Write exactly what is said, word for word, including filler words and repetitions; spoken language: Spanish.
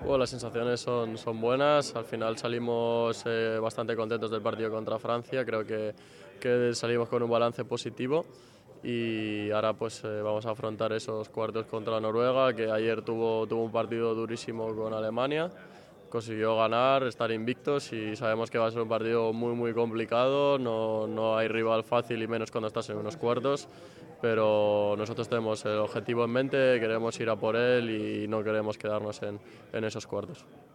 Bueno, las sensaciones son, son buenas, al final salimos eh, bastante contentos del partido contra Francia, creo que, que salimos con un balance positivo y ahora pues eh, vamos a afrontar esos cuartos contra Noruega, que ayer tuvo, tuvo un partido durísimo con Alemania, consiguió ganar, estar invictos y sabemos que va a ser un partido muy muy complicado, no, no hay rival fácil y menos cuando estás en unos cuartos, pero nosotros tenemos el objetivo en mente, queremos ir a por él y no queremos quedarnos en, en esos cuartos.